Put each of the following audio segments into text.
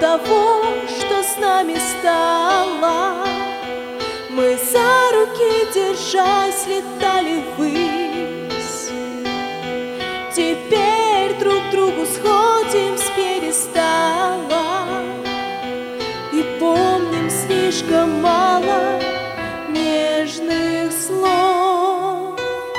того, что с нами стало. Мы за руки, держась, летали ввысь. Теперь друг другу сходим с пьедестала и помним слишком мало нежных слов.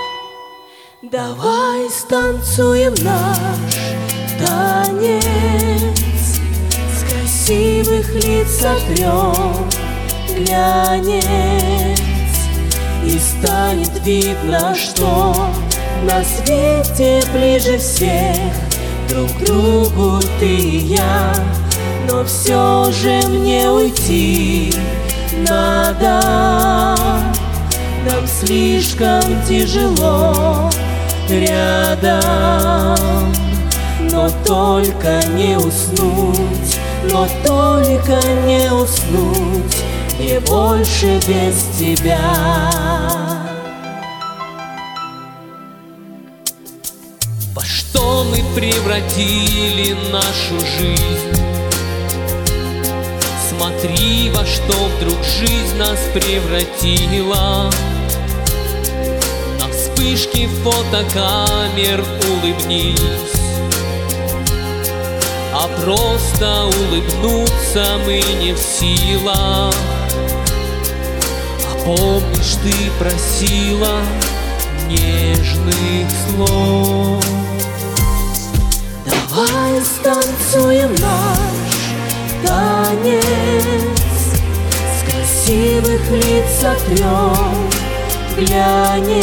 Давай станцуем наш танец, с красивых лиц сотрем глянец, и станет видно, что на свете ближе всех друг к другу ты и я. Но все же мне уйти надо, нам слишком тяжело рядом. Но только не уснуть, но только не уснуть, мне больше без тебя. Во что мы превратили нашу жизнь? Смотри, во что вдруг жизнь нас превратила. На вспышки фотокамер улыбнись, а просто улыбнуться мы не в силах. А помнишь, ты просила нежных слов? Давай станцуем наш танец, с красивых лиц сотрем глянец,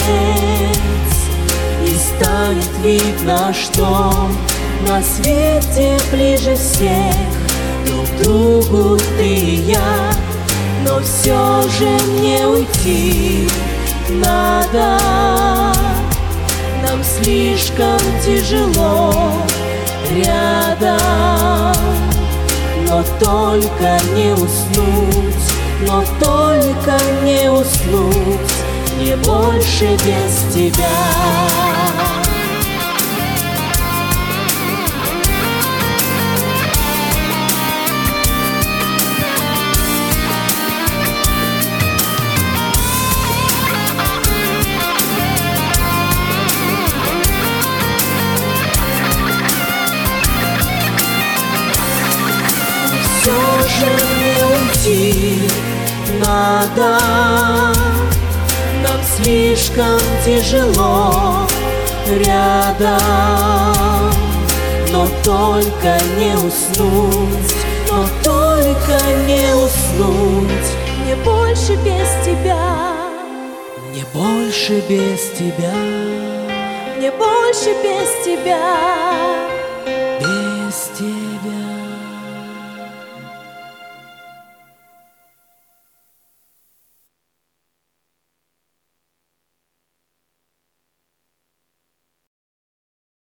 и станет видно, что на свете ближе всех друг к другу ты и я. Но все же мне уйти надо, нам слишком тяжело рядом. Но только не уснуть, но только не уснуть, мне больше без тебя. Все же мне уйти надо, нам слишком тяжело рядом. Но только не уснуть, но только не уснуть, мне больше без тебя. Мне больше без тебя. Мне больше без тебя.